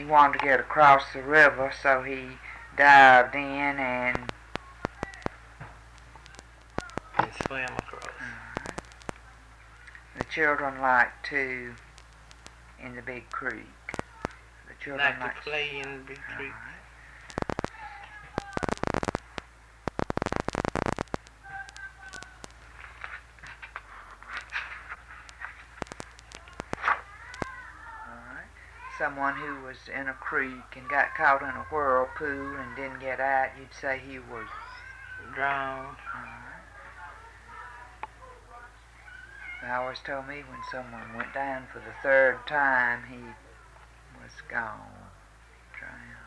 wanted to get across the river, so he dived in and swam across. The children like to in the big creek. The children like to play in the big creek. Someone who was in a creek and got caught in a whirlpool and didn't get out, you'd say he was drowned. They always told me when someone went down for the third time, he was gone, drowned.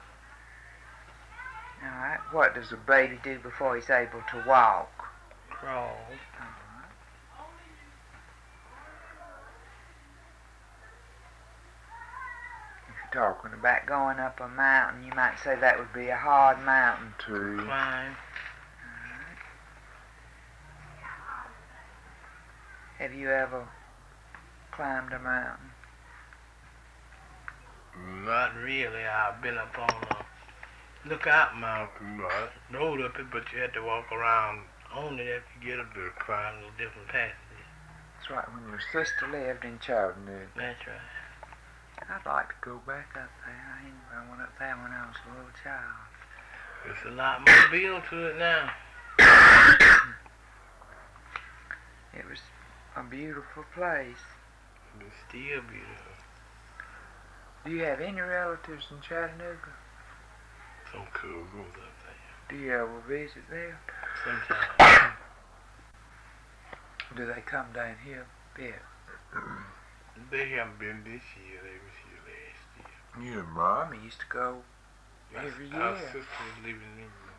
All right. What does a baby do before he's able to walk? Crawl. Talking about going up a mountain, you might say that would be a hard mountain to climb. Have you ever climbed a mountain? Not really. I've been up on a Lookout Mountain. I rode up it, but you had to walk around on it after you get up there, climb little different passages. That's right, when your sister lived in Chattanooga. That's right. I'd like to go back up there. I went up there when I was a little child. There's a lot more built to it now. It was a beautiful place. It's still beautiful. Do you have any relatives in Chattanooga? Some cousins up there. Do you ever visit there? Sometimes. Do they come down here a bit? They haven't been this year. They was here last year. You and Mommy used to go every year. Our sister was living in